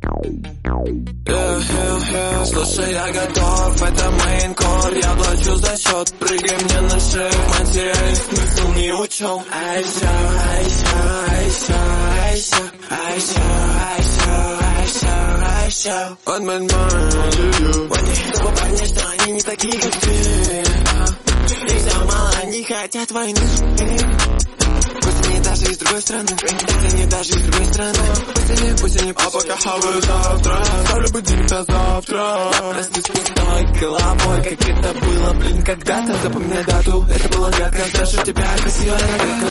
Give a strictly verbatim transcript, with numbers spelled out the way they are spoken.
Yeah, yeah, yeah. Слушай, я готов, это мейнкор. Я плачу за счет, прыгай мне на шею. Материальный смысл не учел. Айша, Айша, Айша, Айша, Айша, Айша, Айша, Айша. On my mind. Чтобы понять, что они не такие, как ты. И все мало, они хотят войны. Пусть они даже из другой страны. Пусть они даже из другой страны. Пусть они, пусть они, а пока хаваю завтра. Ставлю будильник на завтра. Я проснусь пустой головой, как это было, блин, когда-то. Запоминай дату, это было гадко. Даже у тебя красивая нога.